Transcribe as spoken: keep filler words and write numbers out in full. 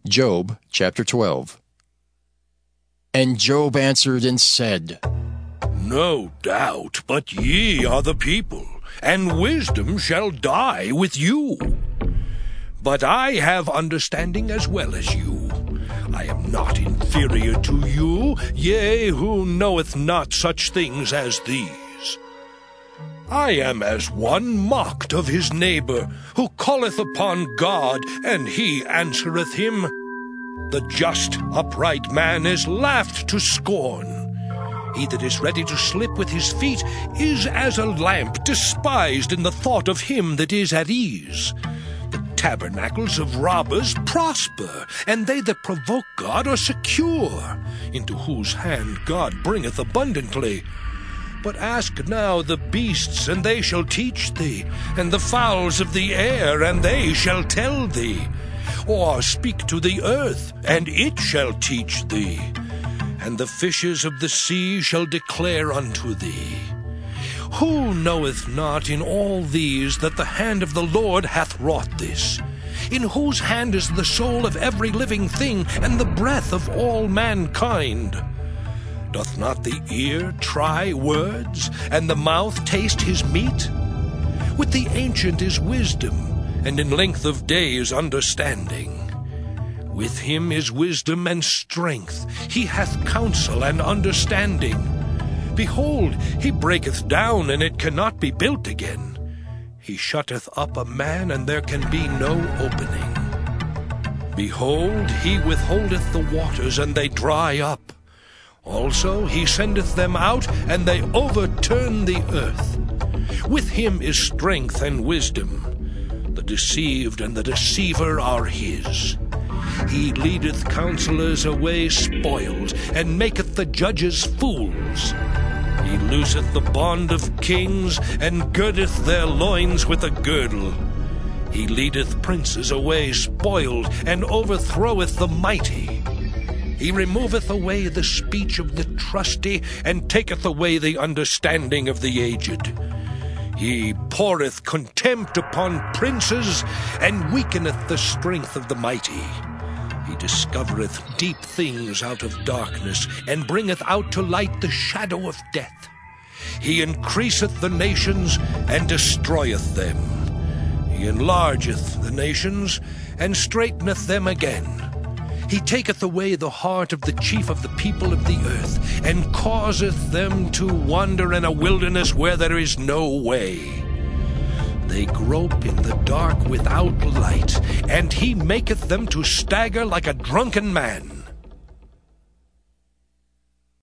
Job chapter twelve. And Job answered and said, No doubt, but ye are the people, and wisdom shall die with you. But I have understanding as well as you. I am not inferior to you, yea, who knoweth not such things as these. I am as one mocked of his neighbor, who calleth upon God, and he answereth him. The just, upright man is laughed to scorn. He that is ready to slip with his feet is as a lamp despised in the thought of him that is at ease. The tabernacles of robbers prosper, and they that provoke God are secure, into whose hand God bringeth abundantly. But ask now the beasts, and they shall teach thee, and the fowls of the air, and they shall tell thee. Or speak to the earth, and it shall teach thee. And the fishes of the sea shall declare unto thee. Who knoweth not in all these that the hand of the Lord hath wrought this? In whose hand is the soul of every living thing, and the breath of all mankind? Doth not the ear try words, and the mouth taste his meat? With the ancient is wisdom, and in length of days understanding. With him is wisdom and strength, he hath counsel and understanding. Behold, he breaketh down, and it cannot be built again. He shutteth up a man, and there can be no opening. Behold, he withholdeth the waters, and they dry up. Also he sendeth them out, and they overturn the earth. With him is strength and wisdom. The deceived and the deceiver are his. He leadeth counselors away spoiled, and maketh the judges fools. He looseth the bond of kings, and girdeth their loins with a girdle. He leadeth princes away spoiled, and overthroweth the mighty. He removeth away the speech of the trusty, and taketh away the understanding of the aged. He poureth contempt upon princes, and weakeneth the strength of the mighty. He discovereth deep things out of darkness, and bringeth out to light the shadow of death. He increaseth the nations, and destroyeth them. He enlargeth the nations, and straiteneth them again. He taketh away the heart of the chief of the people of the earth, and causeth them to wander in a wilderness where there is no way. They grope in the dark without light, and he maketh them to stagger like a drunken man.